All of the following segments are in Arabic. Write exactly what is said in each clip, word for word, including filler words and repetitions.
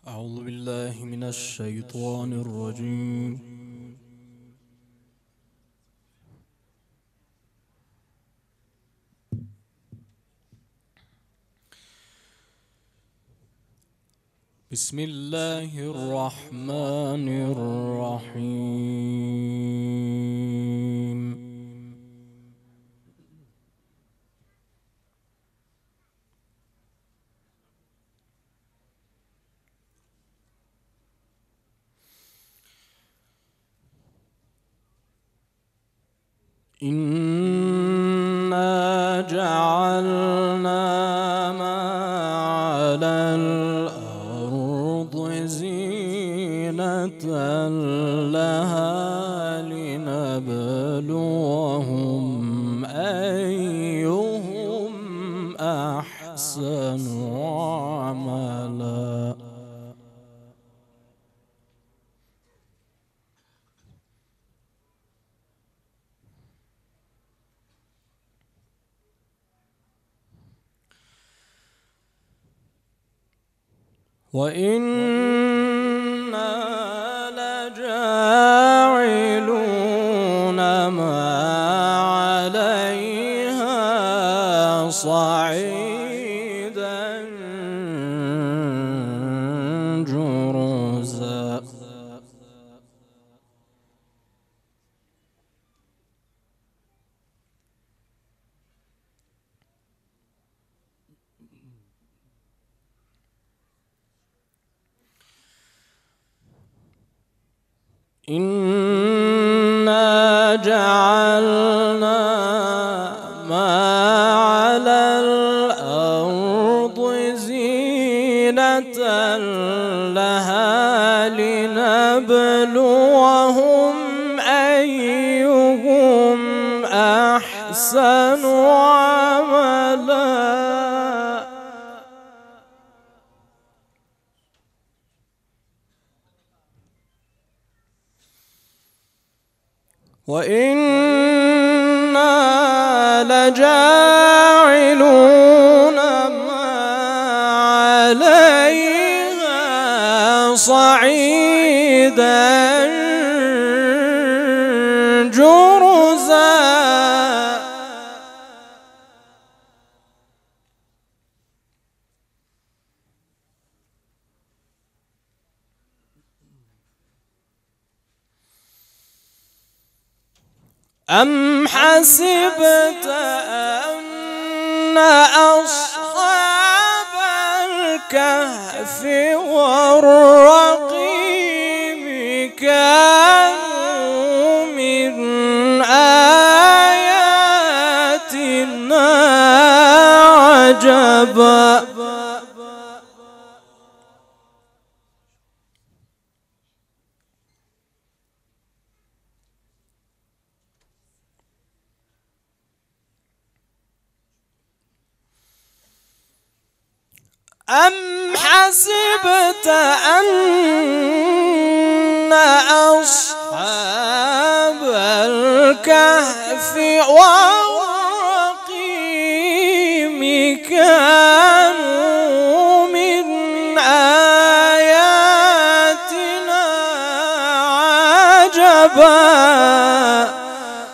أعوذ بالله من الشيطان الرجيم. بسم الله الرحمن الرحيم. إنا جعلنا ما على الأرض زينة لها لنبلوهم أيهم أحسن عملا. وإنا لجاعلون ما عليها صعيدا جرزا. إنا جعلنا ما على الأرض زينة لها لنبلوهم أيهم أحسن عملا. وإنا لجاعلون ما عليها صعيدا جرزا. أم حسبت أن أصحاب الكهف والرقيم كانوا من آياتنا عجبا. أم حسبت أن أصحاب الكهف والرقيم كانوا من آياتنا عجبا.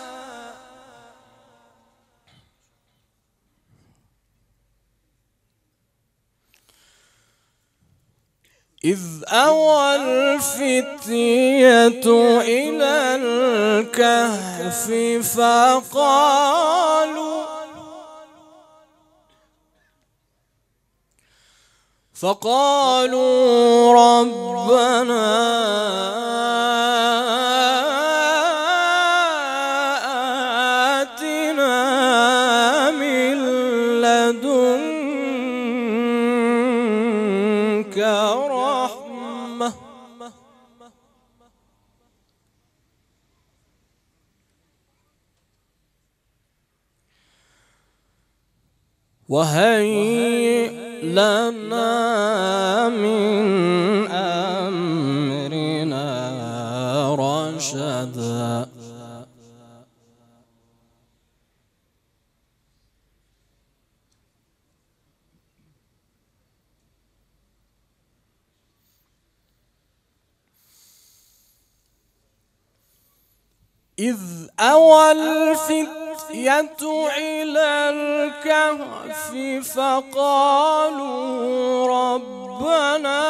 إذ أوى الفتية إلى الكهف فقالوا فقالوا ربنا آتنا من لدنك رحمة وهيئ لنا من أمرنا رشدا. إذ أوى الفتية إلى الكهف فقالوا ربنا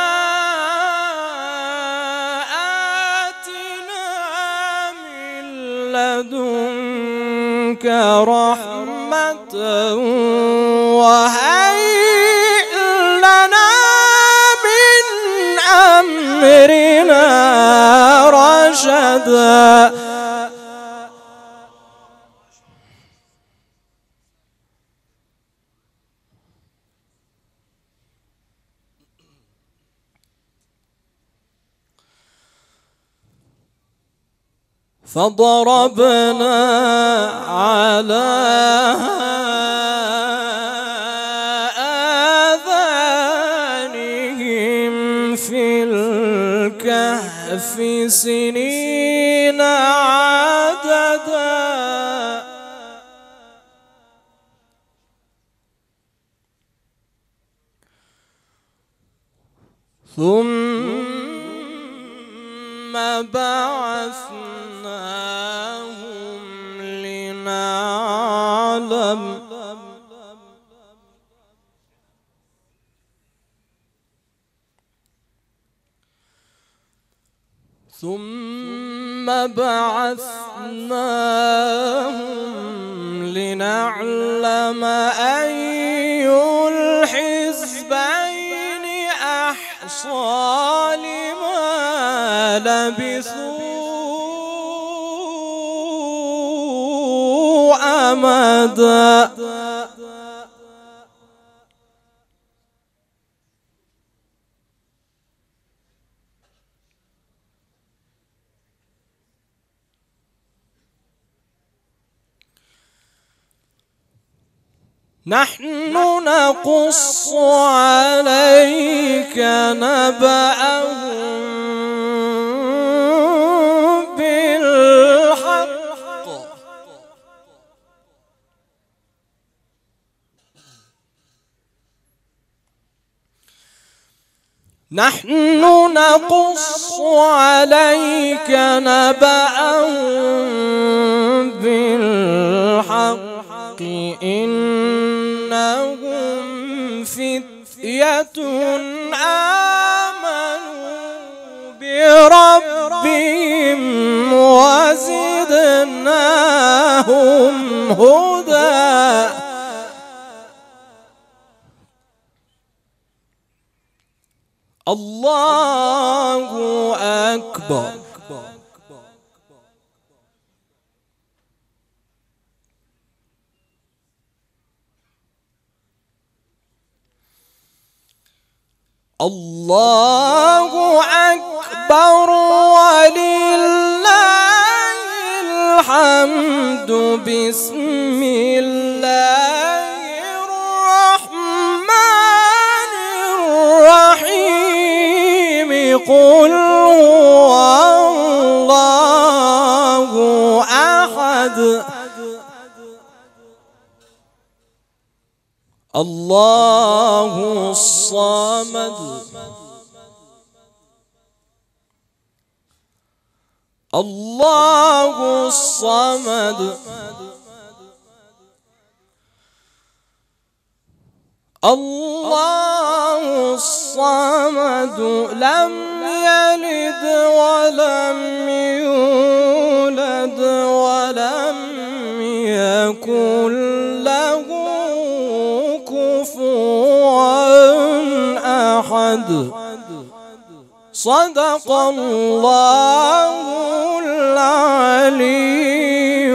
آتنا من لدنك رحمة وهيئ لنا من أمرنا رشدا. فضربنا على آذانهم في الكهف سنين عددا ثم بعثناهم لنعلم ثم بعثناهم لنعلم أي الحزبين أحصى لما لبثوا أمدا. نحن نقص عليك نبأهم بالحق نحن نقص عليك نبأهم بالحق إنهم فتية آمنوا بربهم وزدناهم هدى. الله أكبر. الله أكبر ولله الحمد. بسم الله الرحمن الرحيم. قل هو الله أحد الله الصمد الله الصمد الله الصمد لم يلد ولم يولد ولم يكن له أحد. صدق الله العلي